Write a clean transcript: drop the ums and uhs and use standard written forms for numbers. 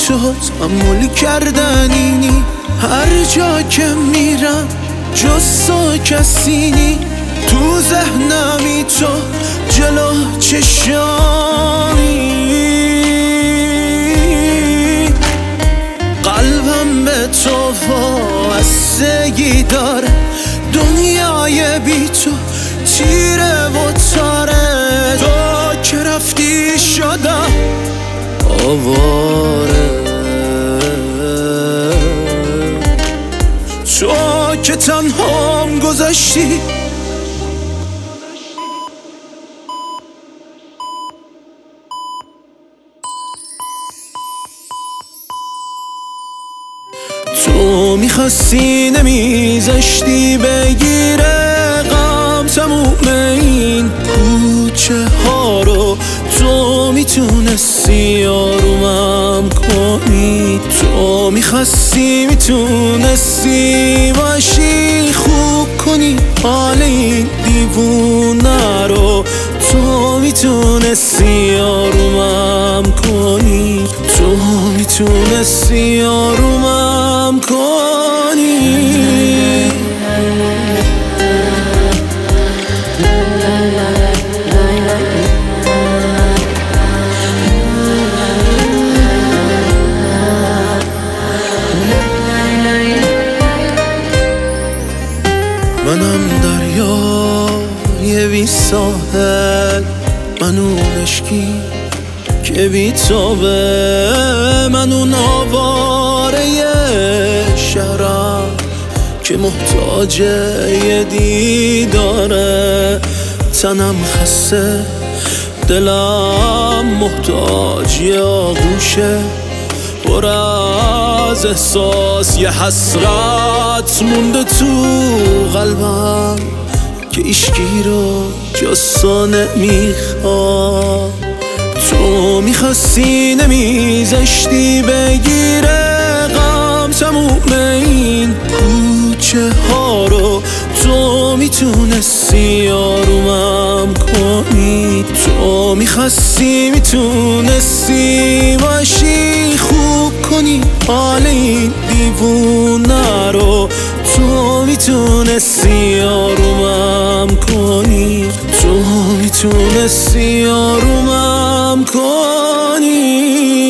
تو تحمل کردنینی، هر جا که میرم جز تو کسی نی، تو ذهنمی تو جلو چشامی، قلبم به تو وابستگی داره، دنیای بی تو تیره و تاره، تو که رفتی شدم آواره، تو که تنهام گذاشتی تو میخواستی نمیذاشتی بگیره غم تموم این کوچه ها رو، تو میتونستی آرومم کنی، تو میتونستی باشی خوب کنی حال این دیوونه رو، تو میتونستی آرومم کنی، تو میتونستی آرومم کنی. منم دریای بی ساحل، من اون عشقی که بی تابه، من اون آواره شهرم که محتاج یه دیداره، تنم خسته دلم محتاج یه آغوشه، پر از احساس یه حسرت مونده تو قلبم که عشقی رو جز تو نمیخوام، تو میخواستی نمیذاشتی بگیره غم تموم این کوچه ها رو، تو میتونستی آرومم کنی، تو میتونستی باشی خوب کنی حال این دیوونه رو، تو میتونستی آرومم کنی، تو میتونستی آرومم کنی.